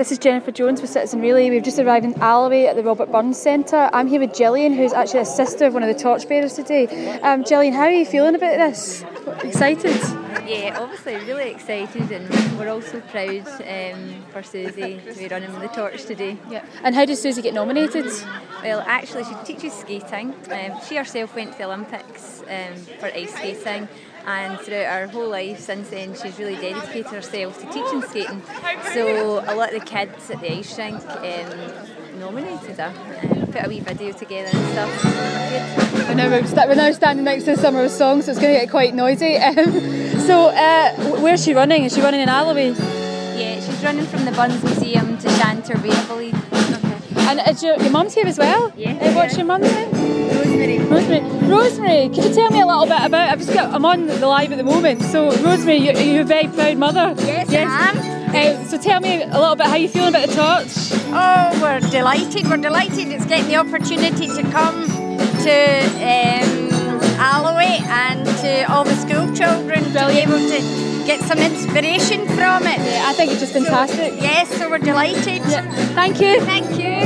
This is Jennifer Jones with Citizen Relay. We've just arrived in Alloway at the Robert Burns Centre. I'm here with Gillian, who's actually a sister of one of the torchbearers today. Gillian, how are you feeling about this? Excited? Yeah, obviously really excited, and we're also proud for Susie to be running with the torch today. Yeah. And how did Susie get nominated? Well, actually she teaches skating. She herself went to the Olympics for ice skating, and throughout her whole life since then she's really dedicated herself to teaching skating. So a lot of the kids at the ice rink nominated her and put a wee video together and stuff. Good. I know we're now standing next to Summer of Song, so it's going to get quite noisy. So where's she running? Is she running in Alloway? Yeah, she's running from the Burns Museum to Shantor Way, I believe. Okay. And is your mum's here as well? Yeah. What's your mum's name? Rosemary. Rosemary, could you tell me a little bit about? I'm on the live at the moment. So Rosemary, you're a very proud mother. Yes. I am. So tell me a little bit how you feel about the torch. Oh, we're delighted. We're delighted. It's getting the opportunity to come to Alloway and to all the school children to be able to get some inspiration from it. Yeah, I think it's just fantastic. Yes, so we're delighted. Yeah. Thank you. Thank you.